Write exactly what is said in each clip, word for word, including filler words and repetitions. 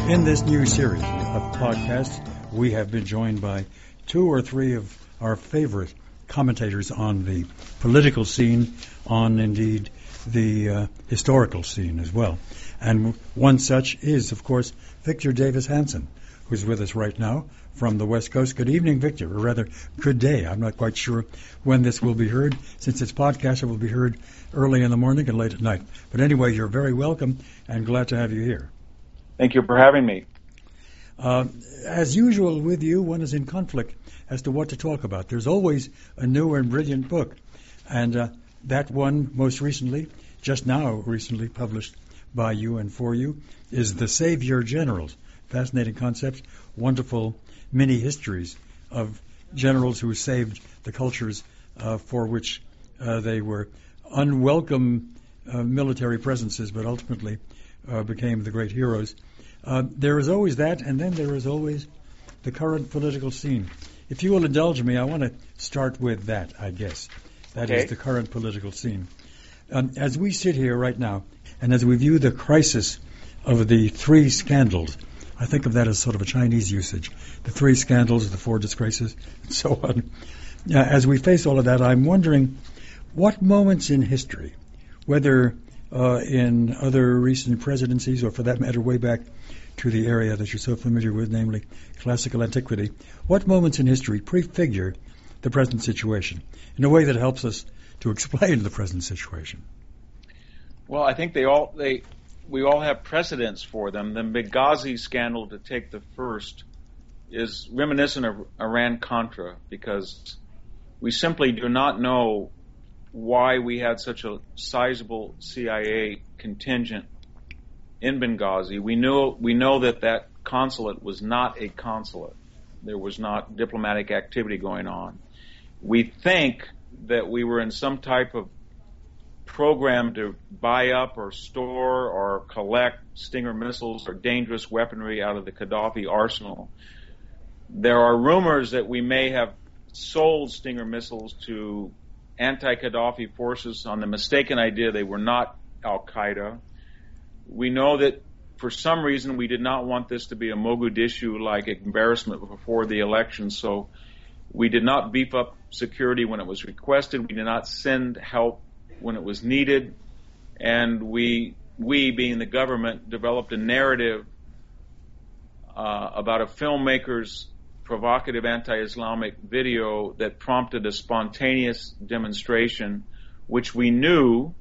In this new series of podcasts, we have been joined by two or three of our favorite commentators on the political scene, on indeed the uh, historical scene as well. And one such is, of course, Victor Davis Hanson, who's with us right now from the West Coast. Good evening, Victor, or rather, good day. I'm not quite sure when this will be heard. Since it's podcast, it will be heard early in the morning and late at night. But anyway, you're very welcome and glad to have you here. Thank you for having me. Uh, as usual with you, one is in conflict as to what to talk about. There's always a new and brilliant book. And uh, that one, most recently, just now recently published by you and for you, is The Savior Generals. Fascinating concepts, wonderful mini-histories of generals who saved the cultures uh, for which uh, they were unwelcome uh, military presences, but ultimately uh, became the great heroes. Uh, there is always that, and then there is always the current political scene. If you will indulge me, I want to start with that, I guess. That okay. is the current political scene. Um, as we sit here right now, and as we view the crisis of the three scandals, I think of that as sort of a Chinese usage, the three scandals, the four disgraces, and so on. Uh, as we face all of that, I'm wondering what moments in history, whether uh, in other recent presidencies, or for that matter way back to the area that you're so familiar with, namely classical antiquity, what moments in history prefigure the present situation in a way that helps us to explain the present situation? Well, I think they all they we all have precedents for them. The Benghazi scandal, to take the first, is reminiscent of Iran-Contra, because we simply do not know why we had such a sizable C I A contingent in Benghazi. We know we know that that consulate was not a consulate. There was not diplomatic activity going on. We think that we were in some type of program to buy up or store or collect Stinger missiles or dangerous weaponry out of the Gaddafi arsenal. There are rumors that we may have sold Stinger missiles to anti-Gaddafi forces on the mistaken idea they were not al-Qaeda. We know that for some reason we did not want this to be a Mogadishu-like embarrassment before the election, so we did not beef up security when it was requested. We did not send help when it was needed. And we, we being the government, developed a narrative uh, about a filmmaker's provocative anti-Islamic video that prompted a spontaneous demonstration, which we knew,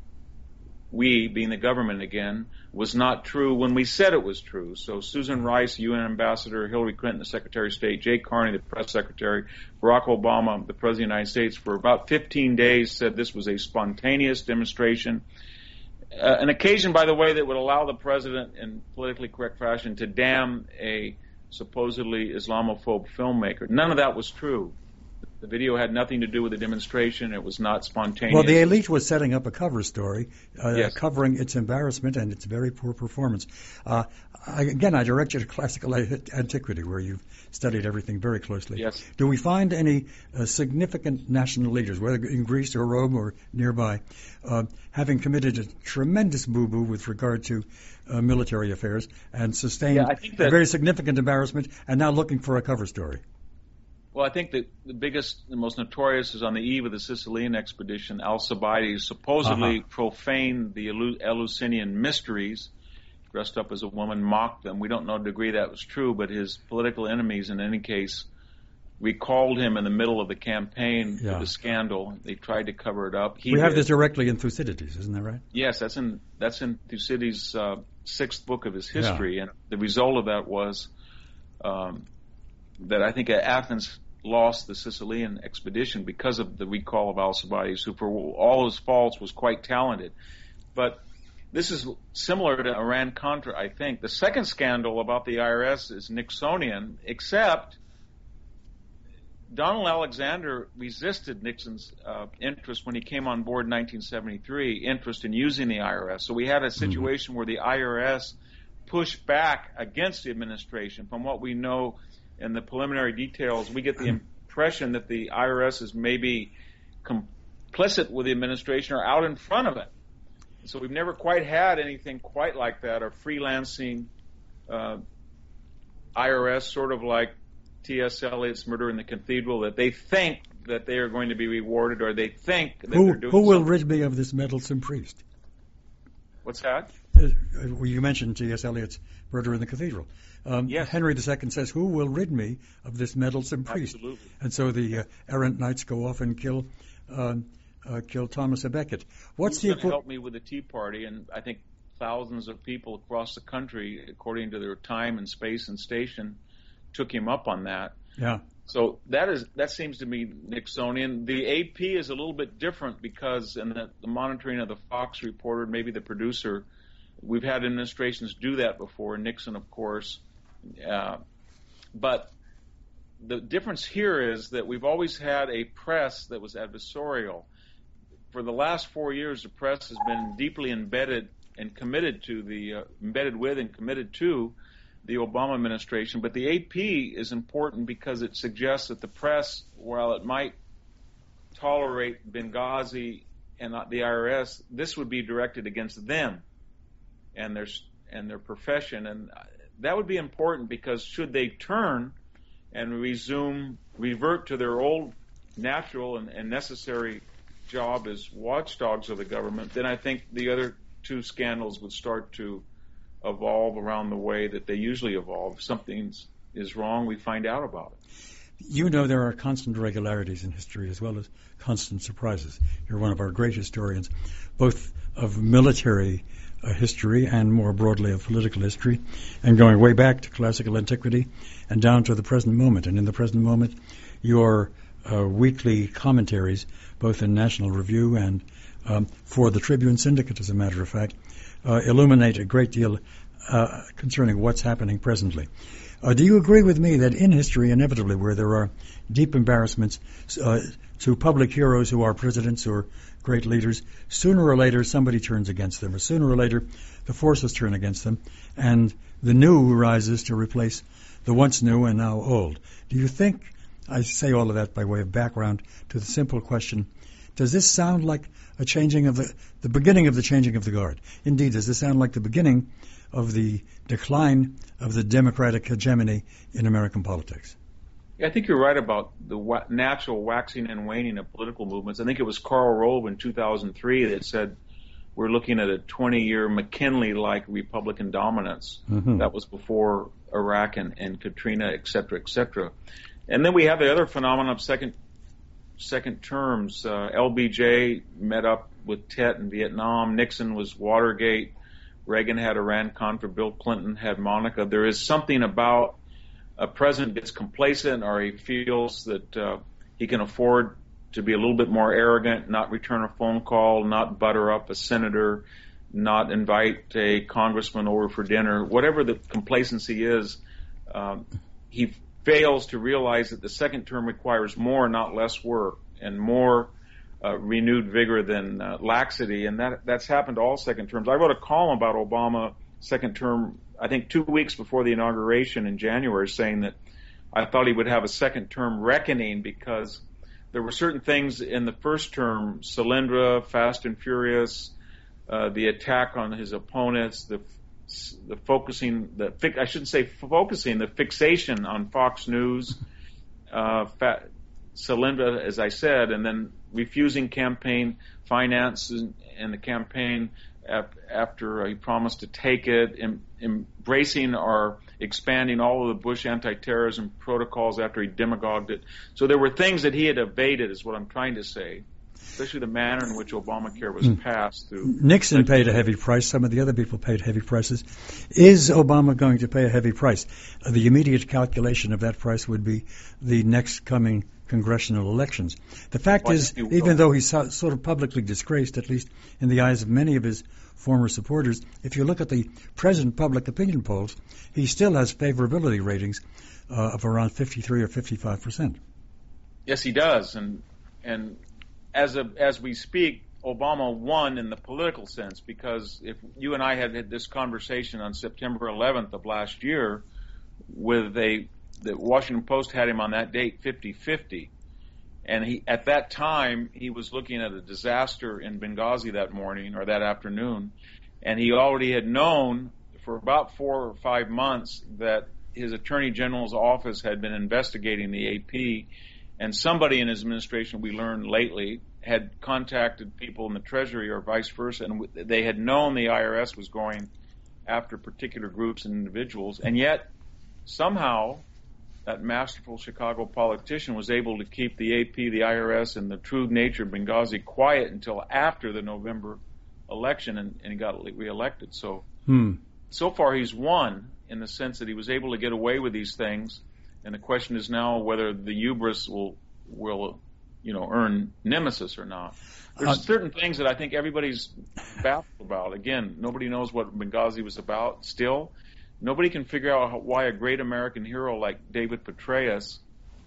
we being the government again, was not true when we said it was true. So Susan Rice, U N Ambassador, Hillary Clinton, the Secretary of State, Jay Carney, the Press Secretary, Barack Obama, the President of the United States, for about fifteen days said this was a spontaneous demonstration. Uh, an occasion, by the way, that would allow the President in politically correct fashion to damn a supposedly Islamophobe filmmaker. None of that was true. The video had nothing to do with the demonstration. It was not spontaneous. Well, the elite was setting up a cover story, uh, yes. covering its embarrassment and its very poor performance. Uh, I, again, I direct you to classical antiquity, where you've studied everything very closely. Yes. Do we find any uh, significant national leaders, whether in Greece or Rome or nearby, uh, having committed a tremendous boo-boo with regard to uh, military affairs and sustained yeah, I think that, a very significant embarrassment and now looking for a cover story? Well, I think that the biggest, the most notorious is on the eve of the Sicilian expedition. Alcibiades supposedly uh-huh. profaned the Eleusinian mysteries, dressed up as a woman, mocked them. We don't know the degree that was true, but his political enemies, in any case, recalled him in the middle of the campaign yeah. for the scandal. They tried to cover it up. He we have did. this directly in Thucydides, isn't that right? Yes, that's in that's in Thucydides' uh, sixth book of his history, yeah. and the result of that was um, that I think Athens lost the Sicilian expedition because of the recall of Alcibiades, who for all his faults was quite talented. But this is similar to Iran-Contra, I think. The second scandal about the I R S is Nixonian, except Donald Alexander resisted Nixon's uh, interest when he came on board in nineteen seventy-three, interest in using the I R S. So we had a situation mm-hmm. where the I R S pushed back against the administration. From what we know in the preliminary details, we get the impression that the I R S is maybe complicit with the administration or out in front of it. So we've never quite had anything quite like that, or freelancing uh, I R S, sort of like T S Eliot's Murder in the Cathedral, that they think that they are going to be rewarded, or they think that who, they're doing Who will something. rid me of this meddlesome priest? What's that? Uh, you mentioned T S Eliot's Murder in the Cathedral. Um, yes. Henry the Second says, "Who will rid me of this meddlesome priest?" Absolutely. And so the uh, errant knights go off and kill uh, uh, kill Thomas à Becket. What's Who's the going to equi- help me with the Tea Party? And I think thousands of people across the country, according to their time and space and station, took him up on that. Yeah. So that is that seems to me Nixonian. The A P is a little bit different because in the, the monitoring of the Fox reporter, maybe the producer, we've had administrations do that before. Nixon, of course, uh, but the difference here is that we've always had a press that was adversarial. For the last four years, the press has been deeply embedded and committed to the uh, embedded with and committed to the Obama administration. But the A P is important because it suggests that the press, while it might tolerate Benghazi and not the I R S, this would be directed against them and their and their profession, and that would be important because should they turn and resume, revert to their old natural and, and necessary job as watchdogs of the government, then I think the other two scandals would start to evolve around the way that they usually evolve. If something is wrong, we find out about it. You know there are constant regularities in history as well as constant surprises. You're one of our great historians, both of military uh, history and more broadly of political history, and going way back to classical antiquity and down to the present moment. And in the present moment, your uh, weekly commentaries, both in National Review and um, for the Tribune Syndicate, as a matter of fact, uh, illuminate a great deal uh, concerning what's happening presently. Uh, do you agree with me that in history, inevitably, where there are deep embarrassments uh, to public heroes who are presidents or great leaders, sooner or later somebody turns against them, or sooner or later the forces turn against them, and the new rises to replace the once new and now old? Do you think, I say all of that by way of background to the simple question, does this sound like a changing of the, the beginning of the changing of the guard? Indeed, does this sound like the beginning of the decline of the democratic hegemony in American politics? Yeah, I think you're right about the wa- natural waxing and waning of political movements. I think it was Karl Rove in two thousand three that said we're looking at a twenty-year McKinley-like Republican dominance. Mm-hmm. That was before Iraq and, and Katrina, et cetera, et cetera. And then we have the other phenomenon of second second terms. Uh, L B J met up with Tet in Vietnam. Nixon was Watergate. Reagan had Iran-Contra. Bill Clinton had Monica. There is something about a president gets complacent, or he feels that uh, he can afford to be a little bit more arrogant, not return a phone call, not butter up a senator, not invite a congressman over for dinner. Whatever the complacency is, um, he fails to realize that the second term requires more, not less work, and more uh, renewed vigor than uh, laxity, and that that's happened to all second terms. I wrote a column about Obama second term, I think two weeks before the inauguration in January, saying that I thought he would have a second term reckoning because there were certain things in the first term, Solyndra, Fast and Furious, uh, the attack on his opponents, the the focusing, the I shouldn't say focusing, the fixation on Fox News, uh, fa- Solyndra, as I said, and then refusing campaign finance and the campaign after he promised to take it, em- embracing or expanding all of the Bush anti-terrorism protocols after he demagogued it. So there were things that he had evaded, is what I'm trying to say, especially the manner in which Obamacare was mm. passed through. Nixon paid a heavy price. Some of the other people paid heavy prices. Is Obama going to pay a heavy price? Uh, the immediate calculation of that price would be the next coming congressional elections. The fact well, is, even though he's so, sort of publicly disgraced, at least in the eyes of many of his former supporters, if you look at the present public opinion polls, he still has favorability ratings uh, of around fifty-three or fifty-five percent. Yes, he does. And and as a, as we speak, Obama won in the political sense, because if you and I had had this conversation on September eleventh of last year with a the Washington Post had him on that date fifty-fifty, and he at that time he was looking at a disaster in Benghazi that morning or that afternoon, and he already had known for about four or five months that his Attorney General's office had been investigating the A P, and somebody in his administration, we learned lately, had contacted people in the Treasury or vice versa, and they had known the I R S was going after particular groups and individuals, and yet somehow that masterful Chicago politician was able to keep the A P, the I R S, and the true nature of Benghazi quiet until after the November election, and, and he got reelected. So, hmm. so far he's won in the sense that he was able to get away with these things, and the question is now whether the hubris will will you know earn nemesis or not. There's uh, certain things that I think everybody's baffled about. Again, nobody knows what Benghazi was about still. Nobody can figure out how, why a great American hero like David Petraeus,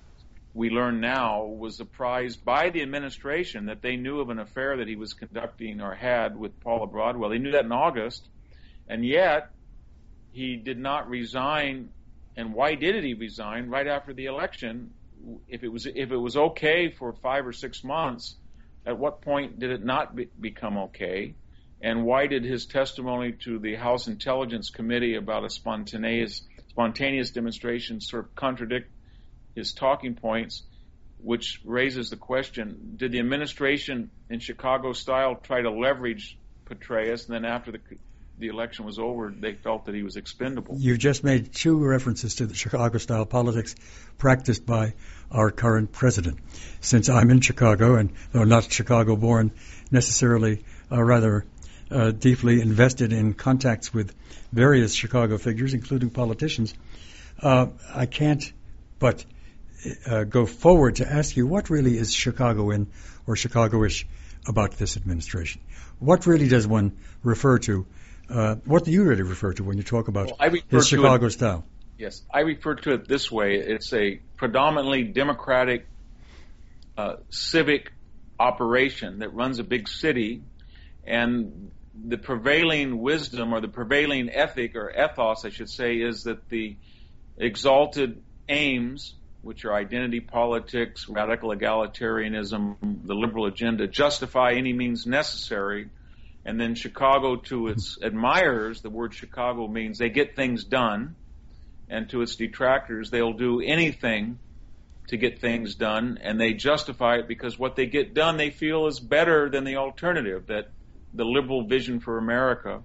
we learn now, was surprised by the administration that they knew of an affair that he was conducting or had with Paula Broadwell. They knew that in August, and yet he did not resign. And why did he resign right after the election? If it was if it was okay for five or six months, at what point did it not be, become okay? And why did his testimony to the House Intelligence Committee about a spontaneous spontaneous demonstration sort of contradict his talking points, which raises the question, did the administration in Chicago style try to leverage Petraeus, and then after the the election was over, they felt that he was expendable? You just made two references to the Chicago-style politics practiced by our current president. Since I'm in Chicago, and though not Chicago-born necessarily, uh, rather uh, deeply invested in contacts with various Chicago figures, including politicians, uh, I can't but uh, go forward to ask you, what really is Chicagoan or Chicago-ish about this administration? What really does one refer to? Uh, what do you really refer to when you talk about well, his Chicago it, style? Yes, I refer to it this way. It's a predominantly democratic uh, civic operation that runs a big city, and the prevailing wisdom or the prevailing ethic or ethos, I should say, is that the exalted aims, which are identity politics, radical egalitarianism, the liberal agenda, justify any means necessary. And then Chicago, to its admirers, the word Chicago means they get things done. And to its detractors, they'll do anything to get things done. And they justify it because what they get done they feel is better than the alternative, that the liberal vision for America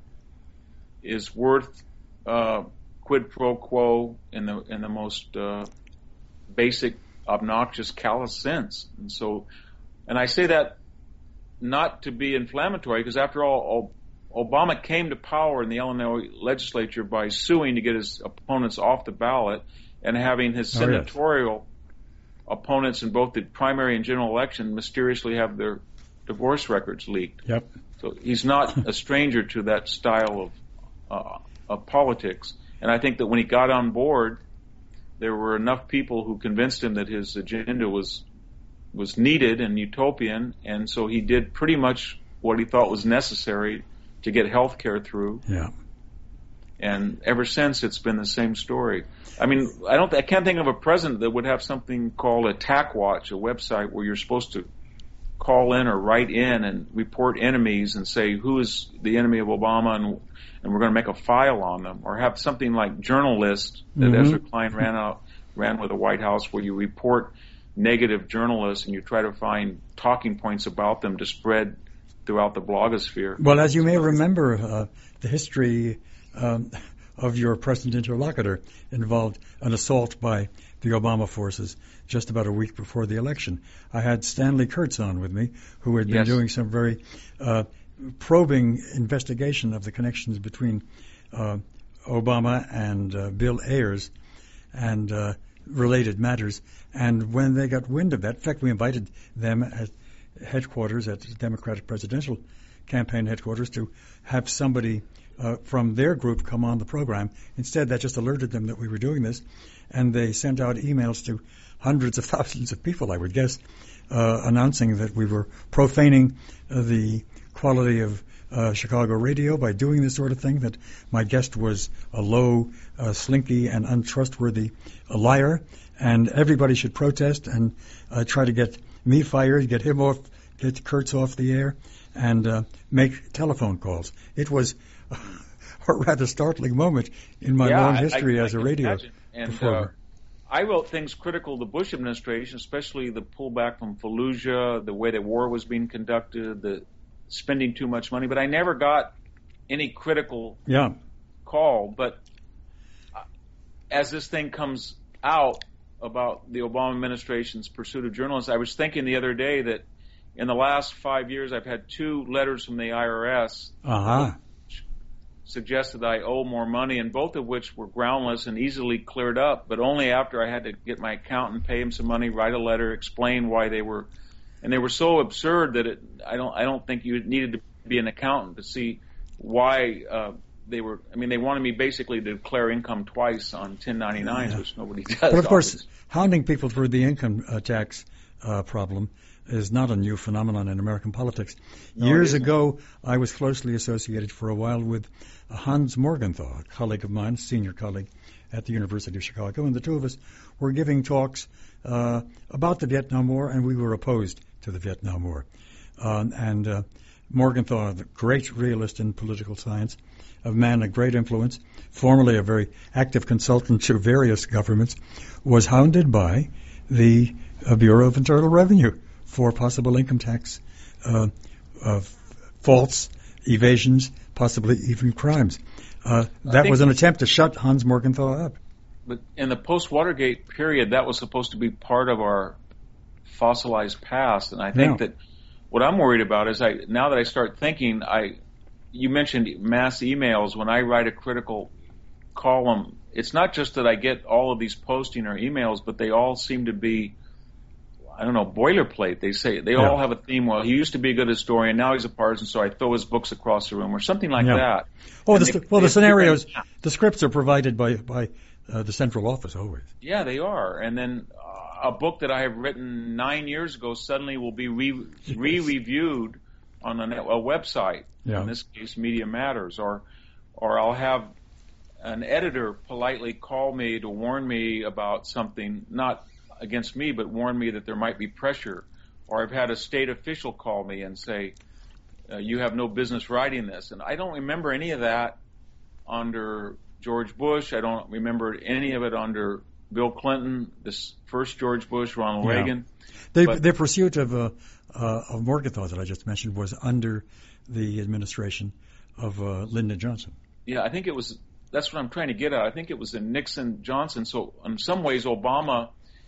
is worth uh, quid pro quo in the in the most uh, basic, obnoxious, callous sense. And so, and I say that not to be inflammatory, because after all, Obama came to power in the Illinois legislature by suing to get his opponents off the ballot and having his senatorial oh, yes. opponents in both the primary and general election mysteriously have their divorce records leaked. Yep. So he's not a stranger to that style of, uh, of politics. And I think that when he got on board, there were enough people who convinced him that his agenda was was needed and utopian, and so he did pretty much what he thought was necessary to get health care through. Yeah. And ever since, it's been the same story. I mean, I don't, I can't think of a president that would have something called Attack Watch, a website where you're supposed to call in or write in and report enemies and say who is the enemy of Obama, and and we're going to make a file on them, or have something like Journalist that mm-hmm. Ezra Klein ran out ran with the White House, where you report negative journalists and you try to find talking points about them to spread throughout the blogosphere. Well, as you may remember, uh, the history um, of your present interlocutor involved an assault by the Obama forces just about a week before the election. I had Stanley Kurtz on with me, who had been yes. doing some very uh, probing investigation of the connections between uh, Obama and uh, Bill Ayers and uh, related matters. And when they got wind of that, in fact, we invited them at headquarters, at the Democratic presidential campaign headquarters, to have somebody uh, from their group come on the program. Instead, that just alerted them that we were doing this, and they sent out emails to hundreds of thousands of people, I would guess, uh, announcing that we were profaning uh, the quality of uh, Chicago radio by doing this sort of thing, that my guest was a low, uh, slinky, and untrustworthy uh, liar, and everybody should protest and uh, try to get me fired, get him off, get Kurtz off the air, and uh, make telephone calls. It was a rather startling moment in my yeah, long history I, I, as I a radio imagine. And, performer. Uh, I wrote things critical of the Bush administration, especially the pullback from Fallujah, the way that war was being conducted, the spending too much money. But I never got any critical yeah. call. But as this thing comes out about the Obama administration's pursuit of journalists, I was thinking the other day that in the last five years I've had two letters from the I R S Uh-huh. which suggested that I owe more money, and both of which were groundless and easily cleared up, but only after I had to get my accountant, pay him some money, write a letter, explain why they were, and they were so absurd that it, I don't I don't think you needed to be an accountant to see why uh, they were. I mean, they wanted me basically to declare income twice on ten ninety-nines, yeah. which nobody does. But of course, always. hounding people for the income uh, tax uh, problem is not a new phenomenon in American politics. No, Years ago, I was closely associated for a while with Hans Morgenthau, a colleague of mine, senior colleague at the University of Chicago, and the two of us were giving talks uh, about the Vietnam War, and we were opposed to the Vietnam War. Um, and uh, Morgenthau, the great realist in political science, a man of great influence, formerly a very active consultant to various governments, was hounded by the uh, Bureau of Internal Revenue for possible income tax uh, uh, faults, evasions, possibly even crimes. Uh, that was an attempt to shut Hans Morgenthau up. But in the post-Watergate period, that was supposed to be part of our fossilized past, and I think yeah. that what I'm worried about is I now that I start thinking, I you mentioned mass emails. When I write a critical column, it's not just that I get all of these posting or emails, but they all seem to be, I don't know, boilerplate. They say they yeah. all have a theme. Well, he used to be a good historian, now he's a partisan, so I throw his books across the room, or something like yeah. that. Oh, the, they, well, they, the scenarios, they, the scripts are provided by by uh, the central office always. Yeah, they are. And then uh, a book that I have written nine years ago suddenly will be re- re-reviewed on a, a website. Yeah. In this case, Media Matters, or or I'll have an editor politely call me to warn me about something, not against me, but warn me that there might be pressure. Or I've had a state official call me and say, uh, you have no business writing this. And I don't remember any of that under George Bush. I don't remember any of it under Bill Clinton, this first George Bush, Ronald yeah. Reagan. The, but, the pursuit of, uh, uh, of Morgenthau that I just mentioned was under the administration of uh, Lyndon Johnson. Yeah, I think it was, that's what I'm trying to get at. I think it was in Nixon, Johnson. So in some ways, Obama,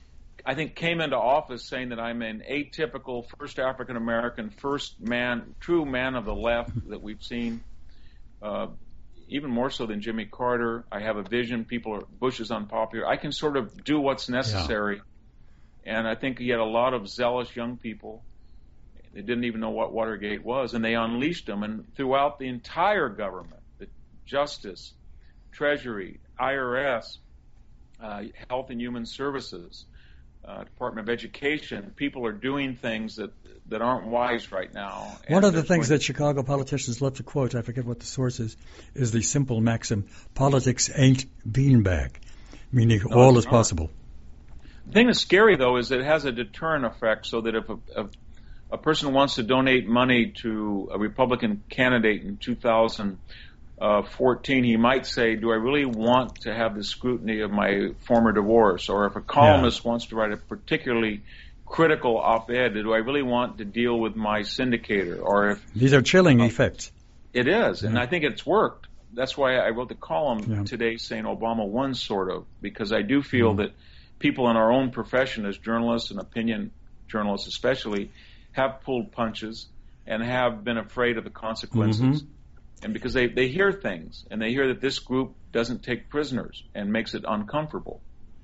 I think, came into office saying that I'm an atypical first African-American, first man, true man of the left that we've seen, uh, even more so than Jimmy Carter. I have a vision. People are, Bush is unpopular. I can sort of do what's necessary. Yeah. And I think he had a lot of zealous young people. They didn't even know what Watergate was, and they unleashed them. And throughout the entire government, the Justice, Treasury, I R S, uh, Health and Human Services, uh, Department of Education, people are doing things that that aren't wise right now. One and of the things going... that Chicago politicians love to quote, I forget what the source is, is the simple maxim, politics ain't beanbag, meaning no, all is not. possible. The thing that's scary, though, is that it has a deterrent effect, so that if a, a, a person wants to donate money to a Republican candidate in two thousand fourteen, he might say, do I really want to have the scrutiny of my former divorce? Or if a columnist yeah. wants to write a particularly critical op-ed, do I really want to deal with my syndicator? Or if These are chilling uh, effects. It is, yeah. and I think it's worked. That's why I wrote the column yeah. today saying Obama won, sort of, because I do feel mm. that people in our own profession as journalists and opinion journalists especially have pulled punches and have been afraid of the consequences. Mm-hmm. And because they, they hear things, and they hear that this group doesn't take prisoners and makes it uncomfortable.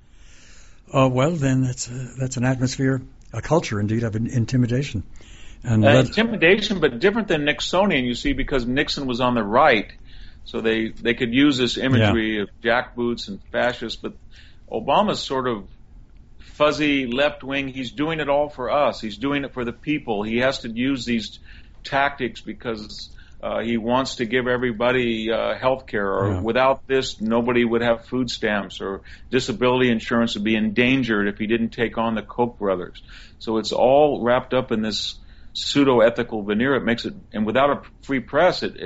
Uh, well, then that's a, that's an atmosphere, a culture, indeed, of intimidation. And uh, let, intimidation, but different than Nixonian, you see, because Nixon was on the right, so they, they could use this imagery yeah. of jackboots and fascists, but Obama's sort of fuzzy left-wing. He's doing it all for us. He's doing it for the people. He has to use these tactics because uh, he wants to give everybody uh, health care, or yeah. without this, nobody would have food stamps, or disability insurance would be endangered if he didn't take on the Koch brothers. So it's all wrapped up in this pseudo-ethical veneer. It makes it, and without a free press, it, it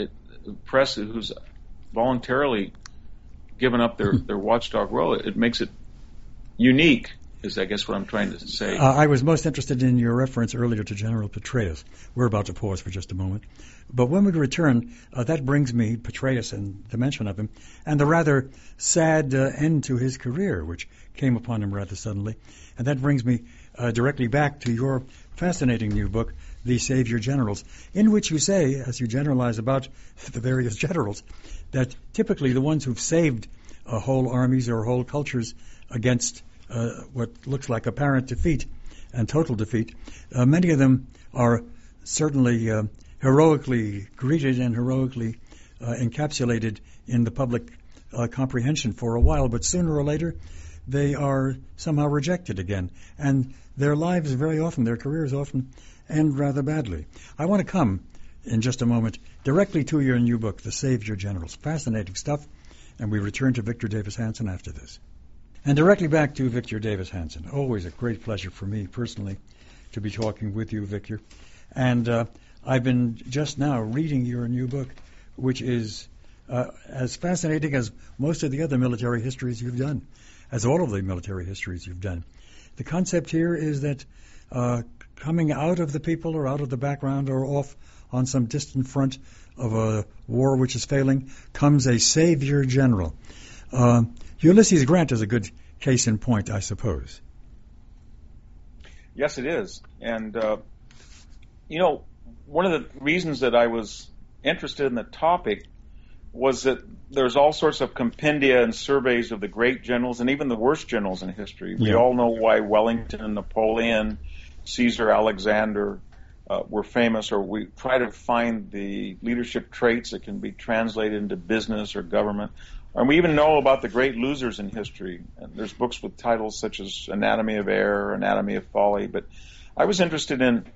press who's voluntarily given up their, their watchdog role. It, it makes it unique, is I guess what I'm trying to say. Uh, I was most interested in your reference earlier to General Petraeus. We're about to pause for just a moment. But when we return, uh, that brings me, Petraeus and the mention of him, and the rather sad uh, end to his career, which came upon him rather suddenly. And that brings me uh, directly back to your fascinating new book, The Savior Generals, in which you say, as you generalize about the various generals, that typically the ones who've saved uh, whole armies or whole cultures against uh, what looks like apparent defeat and total defeat, uh, many of them are certainly uh, heroically greeted and heroically uh, encapsulated in the public uh, comprehension for a while, but sooner or later they are somehow rejected again. And their lives very often, their careers often end rather badly. I want to come in just a moment directly to your new book, The Savior Generals. Fascinating stuff. And we return to Victor Davis Hanson after this. And directly back to Victor Davis Hanson. Always a great pleasure for me personally to be talking with you, Victor. And uh, I've been just now reading your new book, which is uh, as fascinating as most of the other military histories you've done, as all of the military histories you've done. The concept here is that uh, coming out of the people or out of the background or off on some distant front of a war which is failing comes a savior general. Uh, Ulysses Grant is a good case in point, I suppose. Yes, it is. And, uh, you know, one of the reasons that I was interested in the topic was that there's all sorts of compendia and surveys of the great generals and even the worst generals in history. We yeah. all know why Wellington, Napoleon, Caesar, Alexander uh, were famous, or we try to find the leadership traits that can be translated into business or government. And we even know about the great losers in history. And there's books with titles such as Anatomy of Error, Anatomy of Folly. But I was interested in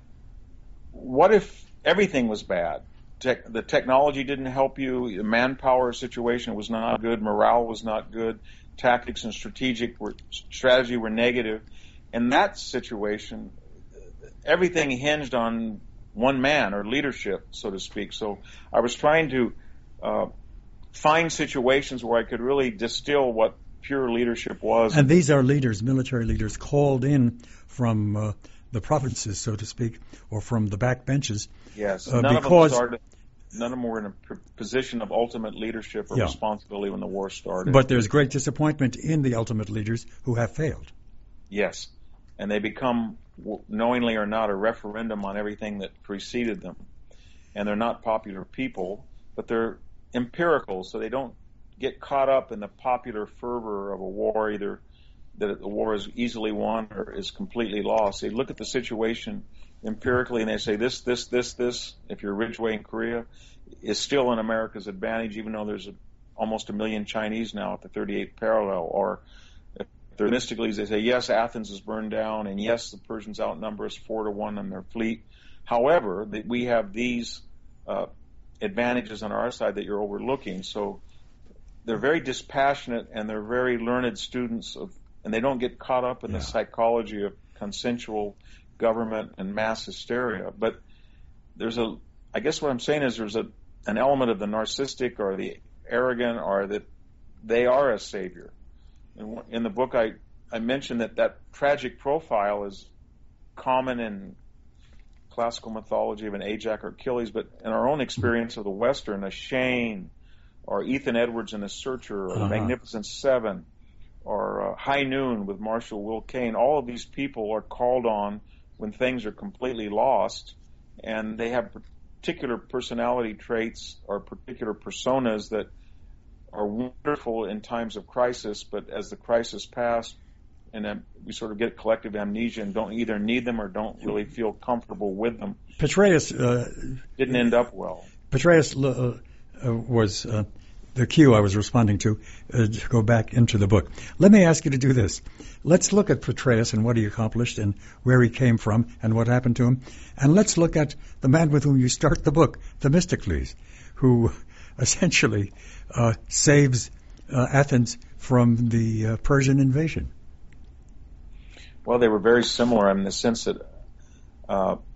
what if everything was bad? Te- the technology didn't help you. The manpower situation was not good. Morale was not good. Tactics and strategic were, strategy were negative. In that situation, everything hinged on one man or leadership, so to speak. So I was trying to uh, find situations where I could really distill what pure leadership was. And these are leaders, military leaders, called in from uh, the provinces, so to speak, or from the back benches. Yes, uh, none because of them started. None of them were in a p- position of ultimate leadership or yeah. responsibility when the war started. But there's great disappointment in the ultimate leaders who have failed. Yes, and they become, knowingly or not, a referendum on everything that preceded them. And they're not popular people, but they're empirical, so they don't get caught up in the popular fervor of a war, either that the war is easily won or is completely lost. They look at the situation empirically and they say this, this, this, this, if you're Ridgway in Korea, is still in America's advantage, even though there's a, almost a million Chinese now at the thirty-eighth parallel. Or if they're mystically, they say, yes, Athens is burned down, and yes, the Persians outnumber us four to one in their fleet. However, that we have these uh, advantages on our side that you're overlooking. So they're very dispassionate and they're very learned students of, and they don't get caught up in yeah. the psychology of consensual government and mass hysteria. But there's a, I guess what I'm saying is there's a an element of the narcissistic or the arrogant, or that they are a savior. And in the book, I, I mentioned that that tragic profile is common in classical mythology of an Ajax or Achilles, but in our own experience of the Western, a Shane, or Ethan Edwards in The Searcher, or uh-huh. the Magnificent Seven, or uh, High Noon with Marshal Will Kane, all of these people are called on when things are completely lost, and they have particular personality traits or particular personas that are wonderful in times of crisis, but as the crisis passed, and then we sort of get collective amnesia and don't either need them or don't really feel comfortable with them. Petraeus uh, didn't end up well. Petraeus uh, uh, was uh, the cue I was responding to uh, to go back into the book. Let me ask you to do this. Let's look at Petraeus and what he accomplished and where he came from and what happened to him. And let's look at the man with whom you start the book, Themistocles, who essentially uh, saves uh, Athens from the uh, Persian invasion. Well, they were very similar in the sense that uh,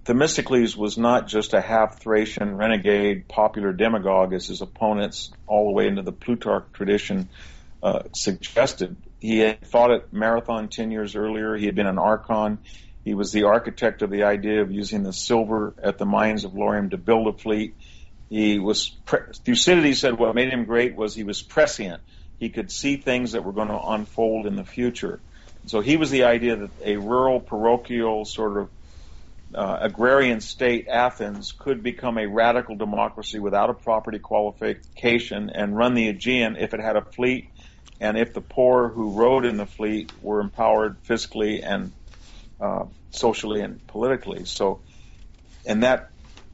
Themistocles was not just a half-Thracian renegade popular demagogue, as his opponents all the way into the Plutarch tradition uh, suggested. He had fought at Marathon ten years earlier. He had been an archon. He was the architect of the idea of using the silver at the mines of Laurium to build a fleet. He was, pre- Thucydides said what made him great was he was prescient. He could see things that were going to unfold in the future. So he was the idea that a rural, parochial, sort of uh, agrarian state, Athens, could become a radical democracy without a property qualification and run the Aegean if it had a fleet and if the poor who rode in the fleet were empowered fiscally and uh, socially and politically. So, and that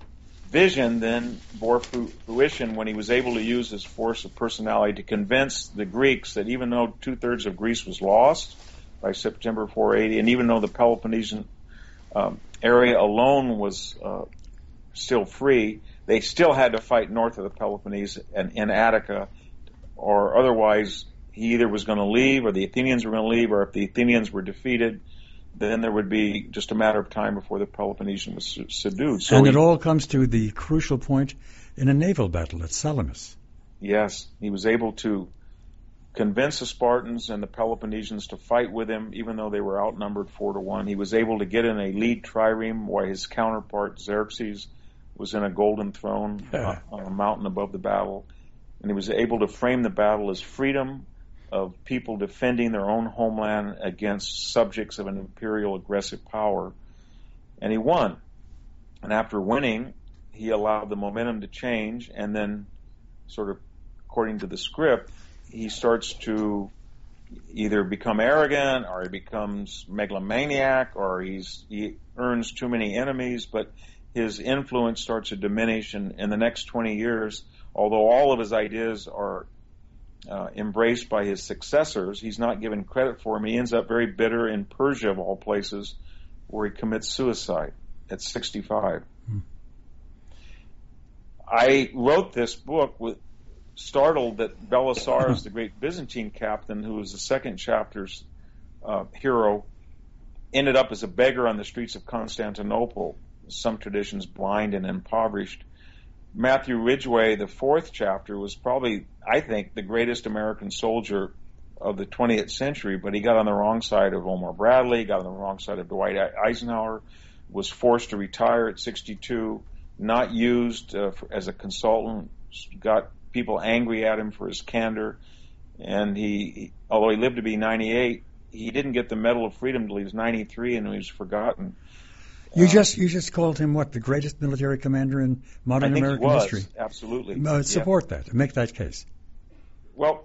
vision then bore fruition when he was able to use his force of personality to convince the Greeks that even though two-thirds of Greece was lost by September four eighty, and even though the Peloponnesian um, area alone was uh, still free, they still had to fight north of the Peloponnese and in Attica, or otherwise he either was going to leave or the Athenians were going to leave, or if the Athenians were defeated, then there would be just a matter of time before the Peloponnesian was subdued. So and he, it all comes to the crucial point in a naval battle at Salamis. Yes, he was able to convince the Spartans and the Peloponnesians to fight with him, even though they were outnumbered four to one. He was able to get in a lead trireme while his counterpart Xerxes was in a golden throne Yeah. on a mountain above the battle. And he was able to frame the battle as freedom of people defending their own homeland against subjects of an imperial aggressive power. And he won. And after winning, he allowed the momentum to change, and then sort of according to the script, he starts to either become arrogant or he becomes megalomaniac or he's, he earns too many enemies, but his influence starts to diminish. And in the next twenty years, although all of his ideas are uh, embraced by his successors, he's not given credit for them. He ends up very bitter in Persia, of all places, where he commits suicide at sixty-five. Hmm. I wrote this book with startled that Belisarius, the great Byzantine captain, who was the second chapter's uh, hero, ended up as a beggar on the streets of Constantinople, some traditions blind and impoverished. Matthew Ridgway, the fourth chapter, was probably, I think, the greatest American soldier of the twentieth century, but he got on the wrong side of Omar Bradley, got on the wrong side of Dwight Eisenhower, was forced to retire at sixty-two, not used uh, for, as a consultant, got people angry at him for his candor, and he, although he lived to be ninety-eight, he didn't get the Medal of Freedom until he was ninety-three, and he was forgotten. You uh, just you just called him what, the greatest military commander in modern I think American he was, history? Absolutely. Uh, support yeah. that. Make that case. Well,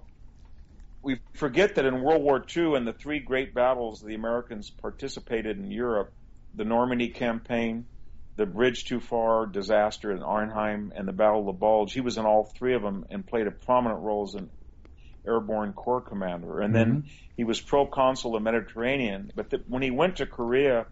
we forget that in World War Two and the three great battles the Americans participated in Europe, the Normandy campaign, the Bridge Too Far disaster in Arnhem, and the Battle of the Bulge, he was in all three of them and played a prominent role as an airborne corps commander. And then mm-hmm. he was proconsul of the Mediterranean. But the, when he went to Korea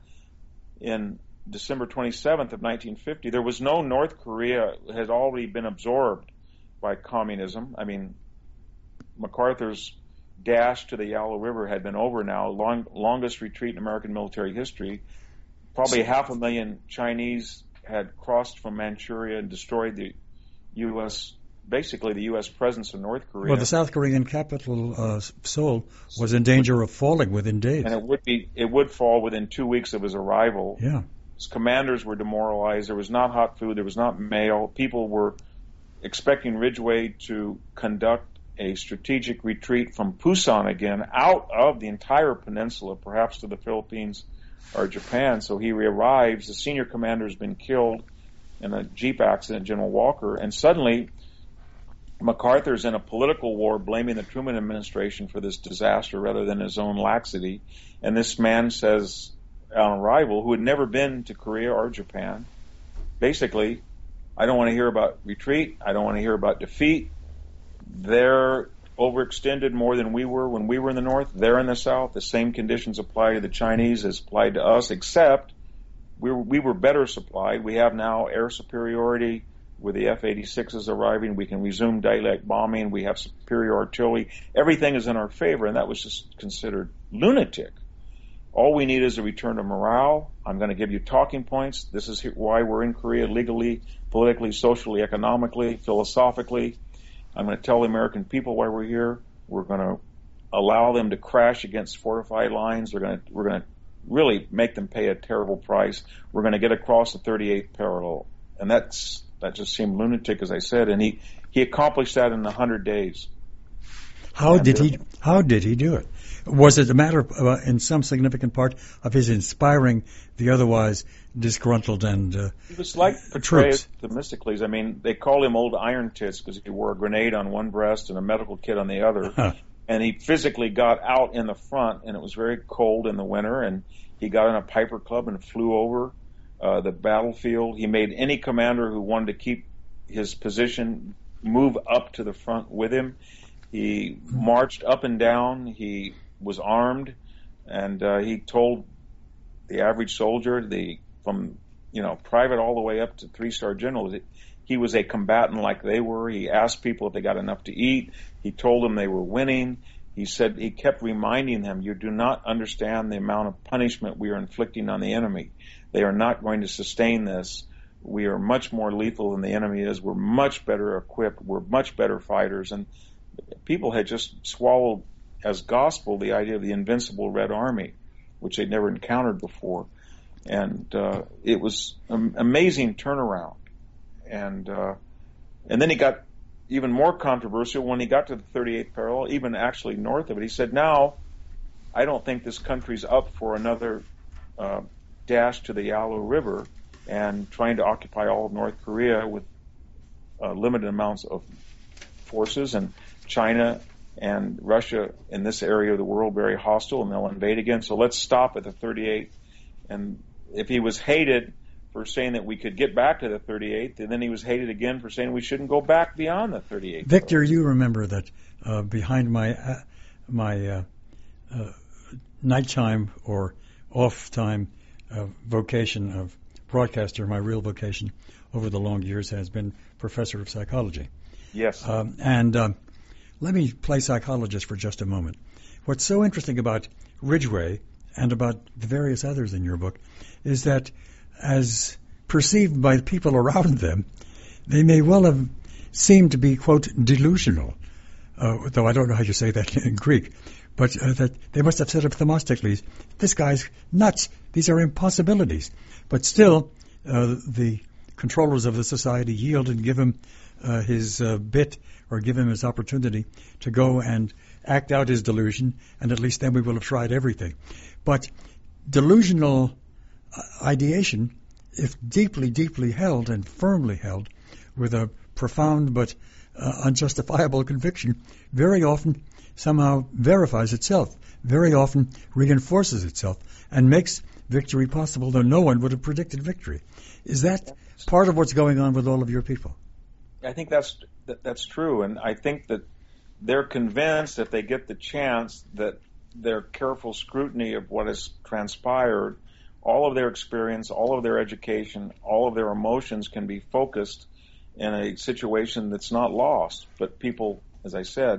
in December twenty-seventh of nineteen fifty, there was no North Korea. It had already been absorbed by communism. I mean, MacArthur's dash to the Yalu River had been over now, long, longest retreat in American military history. Probably half a million Chinese had crossed from Manchuria and destroyed the U S, basically the U S presence in North Korea. Well, the South Korean capital, uh, Seoul, was in danger of falling within days. And it would be, it would fall within two weeks of his arrival. Yeah. His commanders were demoralized. There was not hot food. There was not mail. People were expecting Ridgway to conduct a strategic retreat from Pusan again, out of the entire peninsula, perhaps to the Philippines or Japan. So he arrives, the senior commander has been killed in a Jeep accident, General Walker, and suddenly MacArthur's in a political war blaming the Truman administration for this disaster rather than his own laxity. And this man says on arrival, who had never been to Korea or Japan, basically, I don't want to hear about retreat, I don't want to hear about defeat. They're overextended more than we were when we were in the north. They're in the south. The same conditions apply to the Chinese as applied to us, except we were, we were better supplied. We have now air superiority with the F eighty-sixes arriving. We can resume direct bombing. We have superior artillery. Everything is in our favor, and that was just considered lunatic. All we need is a return to morale. I'm going to give you talking points. This is why we're in Korea legally, politically, socially, economically, philosophically. I'm going to tell the American people why we're here. We're going to allow them to crash against fortified lines. They're going to, we're going to really make them pay a terrible price. We're going to get across the thirty-eighth parallel. And that's, that just seemed lunatic, as I said. And he, he accomplished that in a hundred days. How and did he, how did he do it? Was it a matter of, uh, in some significant part of his inspiring the otherwise disgruntled and uh, He was like Petraeus to Themistocles. I mean, they called him Old Iron Tits because he wore a grenade on one breast and a medical kit on the other. Huh. And he physically got out in the front, and it was very cold in the winter, and he got in a Piper Club and flew over uh, the battlefield. He made any commander who wanted to keep his position move up to the front with him. He marched up and down. He was armed, and uh, he told the average soldier, the from you know private all the way up to three-star general, that he was a combatant like they were. He asked people if they got enough to eat. He told them they were winning. He said he kept reminding them, "You do not understand the amount of punishment we are inflicting on the enemy. They are not going to sustain this. We are much more lethal than the enemy is. We're much better equipped. We're much better fighters." And people had just swallowed as gospel the idea of the invincible Red Army, which they'd never encountered before. And uh, it was an amazing turnaround. And uh, and then he got even more controversial when he got to the thirty-eighth parallel, even actually north of it. He said, now, I don't think this country's up for another uh, dash to the Yalu River and trying to occupy all of North Korea with uh, limited amounts of forces, and China and Russia in this area of the world very hostile, and they'll invade again. So let's stop at the thirty-eighth. And if he was hated for saying that we could get back to the thirty-eighth, and then he was hated again for saying we shouldn't go back beyond the thirty-eighth. Victor, you remember that uh, behind my uh, my uh, uh, nighttime or off time uh, vocation of broadcaster, my real vocation over the long years has been professor of psychology. Yes. Um, and um, let me play psychologist for just a moment. What's so interesting about Ridgway and about the various others in your book is that as perceived by the people around them, they may well have seemed to be, quote, delusional, uh, though I don't know how you say that in Greek, but uh, that they must have said of Themistocles, this guy's nuts, these are impossibilities. But still, uh, the controllers of the society yield and give him uh, his uh, bit, or give him his opportunity to go and act out his delusion, and at least then we will have tried everything. But delusional ideation, if deeply, deeply held and firmly held with a profound but uh, unjustifiable conviction, very often somehow verifies itself, very often reinforces itself, and makes victory possible, though no one would have predicted victory. Is that part of what's going on with all of your people? I think that's that, that's true, and I think that they're convinced if they get the chance that their careful scrutiny of what has transpired, all of their experience, all of their education, all of their emotions can be focused in a situation that's not lost. But people, as I said,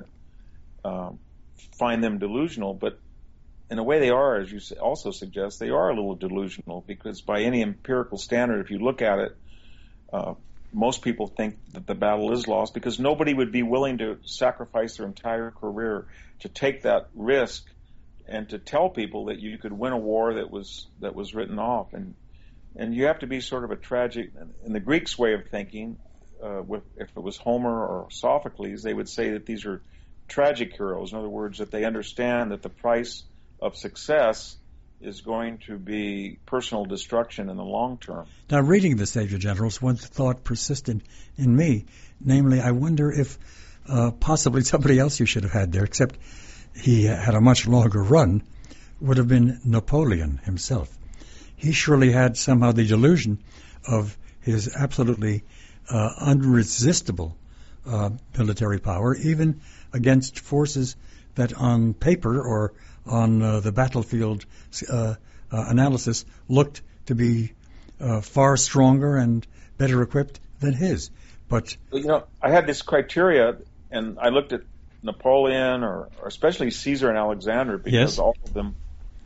uh, find them delusional. But in a way they are, as you also suggest, they are a little delusional, because by any empirical standard, if you look at it, uh, most people think that the battle is lost, because nobody would be willing to sacrifice their entire career to take that risk and to tell people that you could win a war that was that was written off. And and you have to be sort of a tragic, in the Greeks' way of thinking, uh, with, if it was Homer or Sophocles, they would say that these are tragic heroes. In other words, that they understand that the price of success is going to be personal destruction in the long term. Now, reading the Savior Generals, one thought persisted in me, namely, I wonder if uh, possibly somebody else you should have had there, except he had a much longer run, would have been Napoleon himself. He surely had somehow the delusion of his absolutely uh, unresistible uh, military power, even against forces that on paper or on uh, the battlefield uh, uh, analysis looked to be uh, far stronger and better equipped than his. But you know, I had this criteria, and I looked at Napoleon, or, or especially Caesar and Alexander, because yes. all of them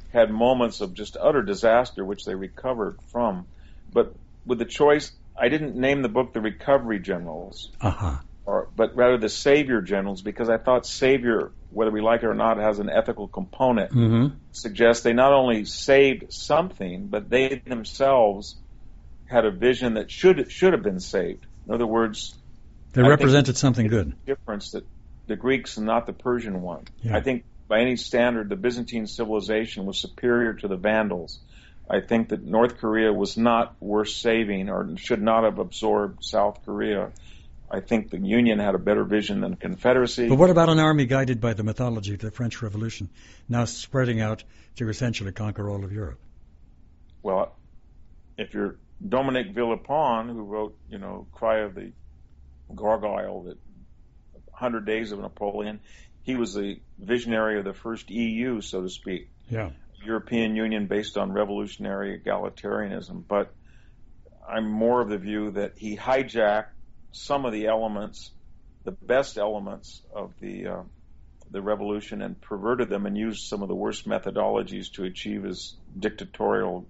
had moments of just utter disaster, which they recovered from. But with the choice, I didn't name the book The Recovery Generals, uh-huh. or, but rather The Savior Generals, because I thought savior, whether we like it or not, has an ethical component. Mm-hmm. Suggests they not only saved something, but they themselves had a vision that should should have been saved. In other words, they I represented something good. Difference that the Greeks and not the Persian one. Yeah. I think by any standard, the Byzantine civilization was superior to the Vandals. I think that North Korea was not worth saving, or should not have absorbed South Korea. I think the Union had a better vision than the Confederacy. But what about an army guided by the mythology of the French Revolution, now spreading out to essentially conquer all of Europe? Well, if you're Dominique Villepin, who wrote, you know, Cry of the Gargoyle, that one hundred Days of Napoleon, he was the visionary of the first E U, so to speak. Yeah. European Union based on revolutionary egalitarianism. But I'm more of the view that he hijacked some of the elements, the best elements of the uh, the revolution, and perverted them and used some of the worst methodologies to achieve his dictatorial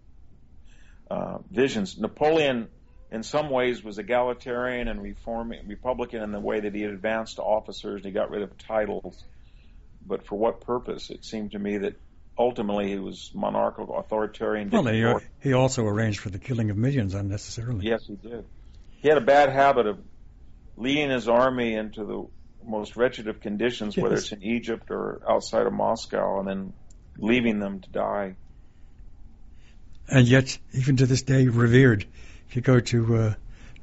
uh, visions. Napoleon, in some ways, was egalitarian and reforming, Republican in the way that he had advanced officers and he got rid of titles. But for what purpose? It seemed to me that ultimately he was monarchical, authoritarian. Well, he, he also arranged for the killing of millions unnecessarily. Yes, he did. He had a bad habit of leading his army into the most wretched of conditions, yes. whether it's in Egypt or outside of Moscow, and then leaving them to die. And yet, even to this day, revered. If you go to uh,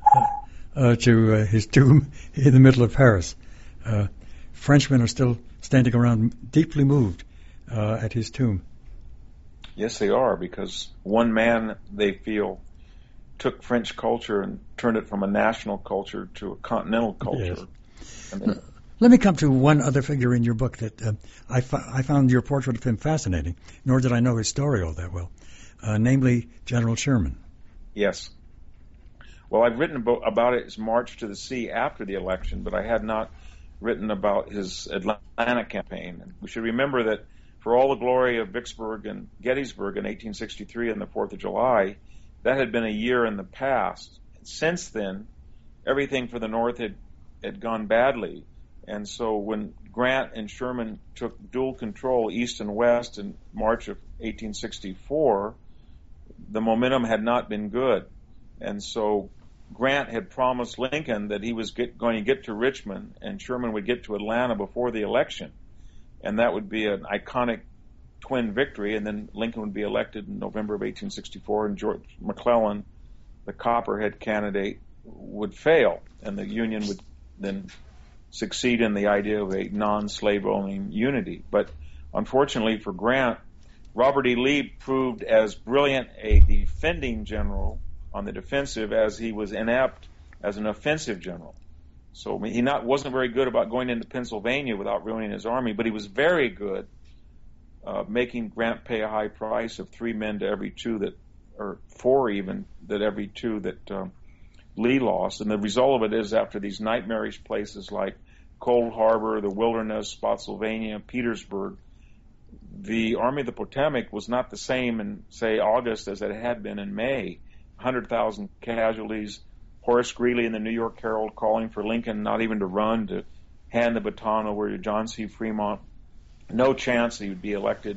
uh, to uh, his tomb in the middle of Paris, uh, Frenchmen are still standing around, deeply moved uh, at his tomb. Yes, they are, because one man, they feel, took French culture and turned it from a national culture to a continental culture. Yes. Then, let me come to one other figure in your book that uh, I, fo- I found your portrait of him fascinating, nor did I know his story all that well, uh, namely General Sherman. Yes. Well, I've written about, about his march to the sea after the election, but I had not written about his Atlanta campaign. And we should remember that for all the glory of Vicksburg and Gettysburg in eighteen sixty-three and the fourth of July, that had been a year in the past. Since then, everything for the North had, had gone badly. And so when Grant and Sherman took dual control, east and west, in March of eighteen sixty-four, the momentum had not been good. And so Grant had promised Lincoln that he was get, going to get to Richmond and Sherman would get to Atlanta before the election. And that would be an iconic twin victory, and then Lincoln would be elected in November of eighteen sixty-four, and George McClellan, the Copperhead candidate, would fail, and the Union would then succeed in the idea of a non-slave owning unity. But unfortunately for Grant, Robert E. Lee proved as brilliant a defending general on the defensive as he was inept as an offensive general. So he not wasn't very good about going into Pennsylvania without ruining his army, but he was very good uh, making Grant pay a high price of three men to every two that, or four even, that every two that um, Lee lost. And the result of it is, after these nightmarish places like Cold Harbor, the Wilderness, Spotsylvania, Petersburg, the Army of the Potomac was not the same in, say, August as it had been in May. one hundred thousand casualties. Horace Greeley in the New York Herald calling for Lincoln not even to run, to hand the baton over to John C. Fremont. No chance he would be elected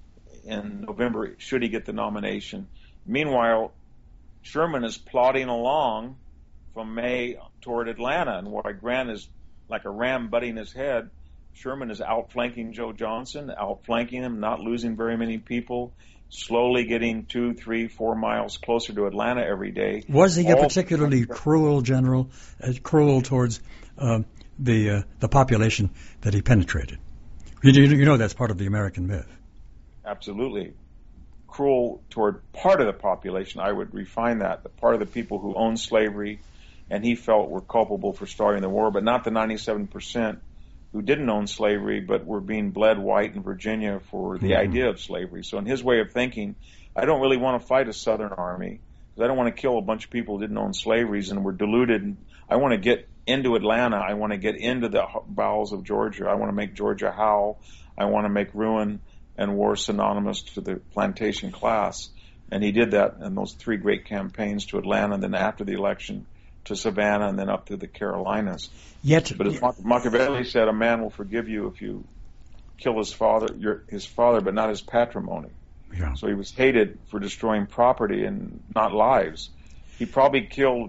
in November should he get the nomination. Meanwhile, Sherman is plodding along from May toward Atlanta, and while Grant is like a ram butting his head, Sherman is outflanking Joe Johnson, outflanking him, not losing very many people, slowly getting two, three, four miles closer to Atlanta every day. Was he a particularly cruel general, uh, cruel towards uh, the uh, the population that he penetrated? You, you know that's part of the American myth. Absolutely. Cruel toward part of the population. I would refine that. The part of the people who owned slavery and he felt were culpable for starting the war, but not the ninety-seven percent who didn't own slavery but were being bled white in Virginia for the mm-hmm. idea of slavery. So in his way of thinking, I don't really want to fight a Southern army because I don't want to kill a bunch of people who didn't own slaveries and were deluded. I want to get into Atlanta. I want to get into the bowels of Georgia. I want to make Georgia howl. I want to make ruin and war synonymous to the plantation class. And he did that in those three great campaigns to Atlanta, and then after the election to Savannah, and then up to the Carolinas. Yet, but as Machiavelli said, a man will forgive you if you kill his father, your, his father, but not his patrimony. Yeah. So he was hated for destroying property and not lives. He probably killed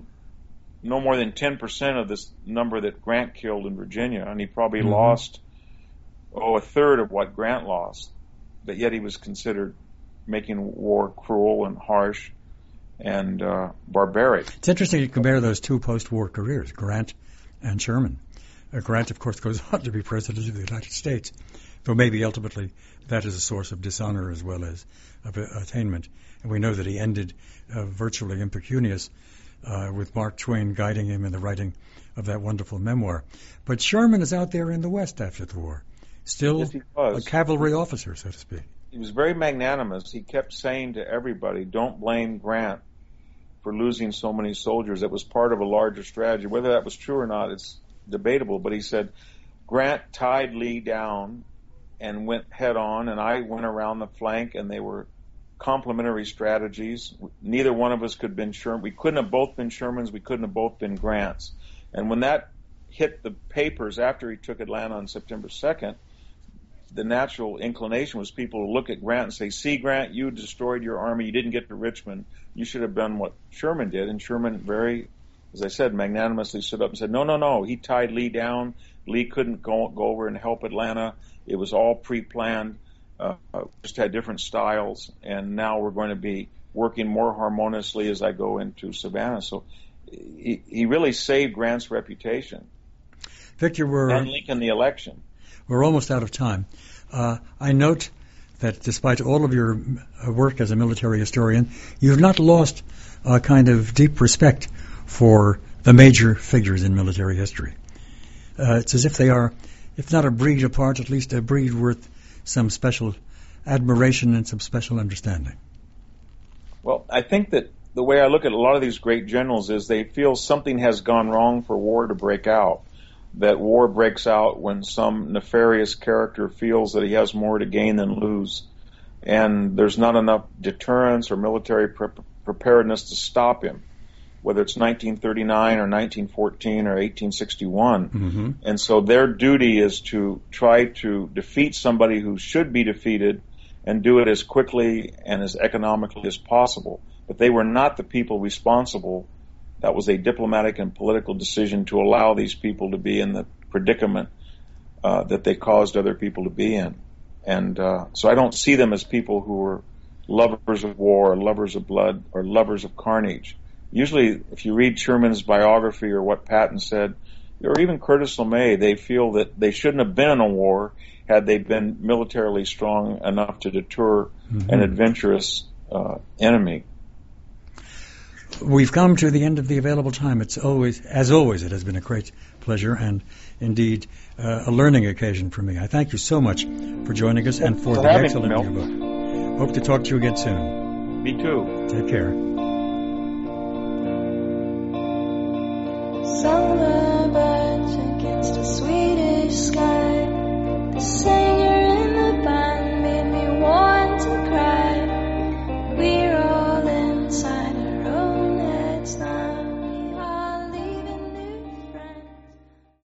no more than ten percent of this number that Grant killed in Virginia, and he probably mm-hmm. lost, oh, a third of what Grant lost. But yet he was considered making war cruel and harsh and uh, barbaric. It's interesting to compare those two post-war careers, Grant and Sherman. Uh, Grant, of course, goes on to be President of the United States, though maybe ultimately that is a source of dishonor as well as of uh, attainment. And we know that he ended uh, virtually impecunious uh, with Mark Twain guiding him in the writing of that wonderful memoir. But Sherman is out there in the West after the war, still yes, he was. a cavalry officer, so to speak. He was very magnanimous. He kept saying to everybody, don't blame Grant for losing so many soldiers. It was part of a larger strategy. Whether that was true or not, it's debatable. But he said, Grant tied Lee down and went head on, and I went around the flank, and they were complementary strategies. Neither one of us could have been Sherman. We couldn't have both been Shermans. We couldn't have both been Grants. And when that hit the papers after he took Atlanta on September second, the natural inclination was people to look at Grant and say, see, Grant, you destroyed your army. You didn't get to Richmond. You should have done what Sherman did. And Sherman very, as I said, magnanimously stood up and said, no, no, no. He tied Lee down. Lee couldn't go, go over and help Atlanta. It was all pre-planned. Uh, just had different styles. And now we're going to be working more harmoniously as I go into Savannah. So he, he really saved Grant's reputation. Victor, we're... And Lincoln the election. We're almost out of time. Uh, I note that despite all of your work as a military historian, you've not lost a kind of deep respect for the major figures in military history. Uh, it's as if they are, if not a breed apart, at least a breed worth some special admiration and some special understanding. Well, I think that the way I look at a lot of these great generals is they feel something has gone wrong for war to break out. That war breaks out when some nefarious character feels that he has more to gain than lose, and there's not enough deterrence or military pre- preparedness to stop him, whether it's nineteen thirty-nine or nineteen fourteen or eighteen sixty-one. Mm-hmm. And so their duty is to try to defeat somebody who should be defeated and do it as quickly and as economically as possible. But they were not the people responsible. That was a diplomatic and political decision to allow these people to be in the predicament uh, that they caused other people to be in. And uh, so I don't see them as people who were lovers of war or lovers of blood or lovers of carnage. Usually, if you read Sherman's biography or what Patton said, or even Curtis LeMay, they feel that they shouldn't have been in a war had they been militarily strong enough to deter mm-hmm. an adventurous uh, enemy. We've come to the end of the available time. It's always, as always, it has been a great pleasure and indeed uh, a learning occasion for me. I thank you so much for joining us and for, for the excellent new book. Hope to talk to you again soon. Me too. Take care. Summer birds against